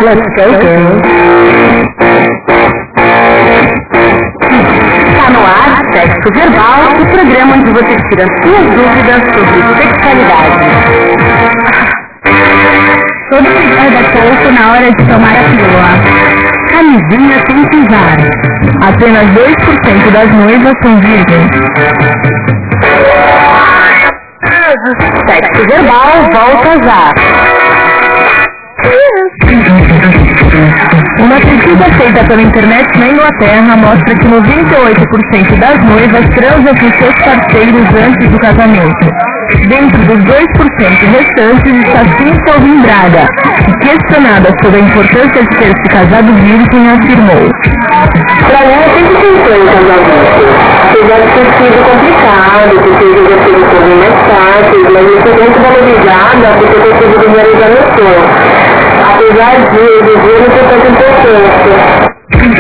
Let's go, girls. Está no ar Sexo Verbal, o programa onde você tira suas dúvidas sobre sexualidade. Todo se perde pouco na hora de tomar a pílula. Camisinha sem que usar. Apenas 2% das noivas são virgens. Sexo Verbal volta já. Uma pesquisa feita pela internet na Inglaterra mostra que 98% das noivas transam com seus parceiros antes do casamento. Dentro dos 2% restantes está Cíntia Braga, que, questionada sobre a importância de ter se casado virgem, afirmou: Para mim, eu sempre pensei em casamento. Apesar de ter sido complicado, porque eu já tive problemas fáceis, mas eu sou muito valorizada porque eu consegui realizar meu sonho. Apesar de eu não ter tanta importância.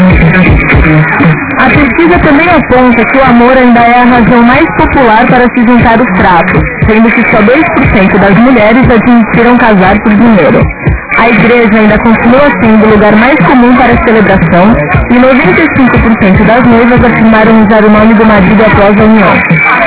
A pesquisa também aponta que o amor ainda é a razão mais popular para se juntar os trapos, sendo que só 2% das mulheres admitiram casar por dinheiro. A igreja ainda continua sendo o lugar mais comum para a celebração e 95% das noivas afirmaram usar o nome do marido após a união.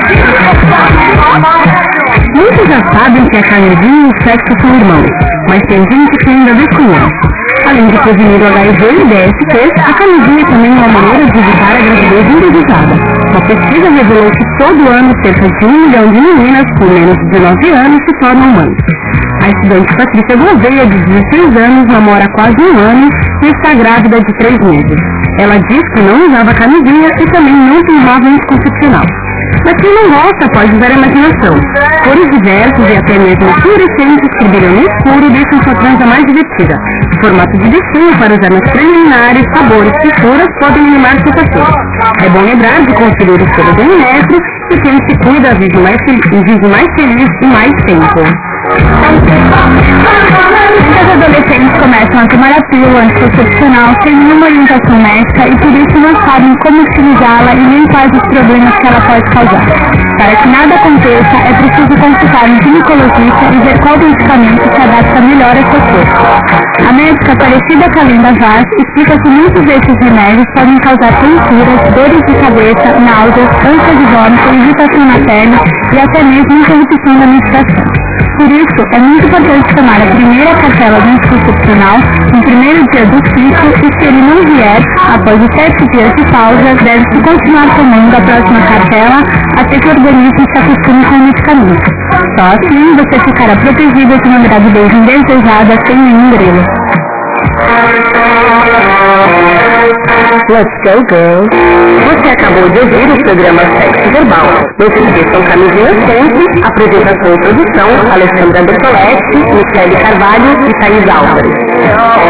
Muitos já sabem que a camisinha e o sexo são irmãos, mas tem gente que ainda desconhece. Além de prevenir o HIV e DST, a camisinha também é uma maneira de evitar a gravidez indesejada. Uma pesquisa revelou que todo ano cerca de 1 milhão de meninas com menos de 19 anos se tornam mães. A estudante Patrícia Gouveia, de 16 anos, namora há quase 1 ano e está grávida de 3 meses. Ela diz que não usava camisinha e também não tomava anticoncepcional. Mas quem não gosta pode usar a imaginação. Cores diversas e até mesmo fluorescentes que brilham no escuro deixam sua transa mais divertida. Formato de bichinho para usar nas preliminares, sabores e texturas podem animar seu parceiro. É bom lembrar de conferir os selos em metro e quem se cuida vive mais feliz e mais tempo. Muitas adolescentes começam a tomar a pílula anticoncepcional sem nenhuma orientação médica e por isso não sabem como utilizá-la e nem quais os problemas que ela pode causar. Para que nada aconteça, é preciso consultar um ginecologista e ver qual medicamento se adapta melhor ao seu corpo. A médica Aparecida Kalinda Vaz explica que muitos desses remédios podem causar tonturas, dores de cabeça, náuseas, ânsia de vômito, irritação na pele e até mesmo interrupção da menstruação. Por isso, é muito importante tomar a primeira cartela do anticoncepcional no primeiro dia do ciclo e se ele não vier, após os 7 dias de pausa, deve-se continuar tomando a próxima cartela até que o organismo se acostume com o medicamento. Só assim você ficará protegido de uma gravidez indesejada sem nenhum grelo. Let's go, girls. Você acabou de ouvir o programa Sexo Verbal. Não se esqueçam camisinha sempre, apresentação e produção, Alessandra Bertoletti, Michele Carvalho e Thaís Álvares.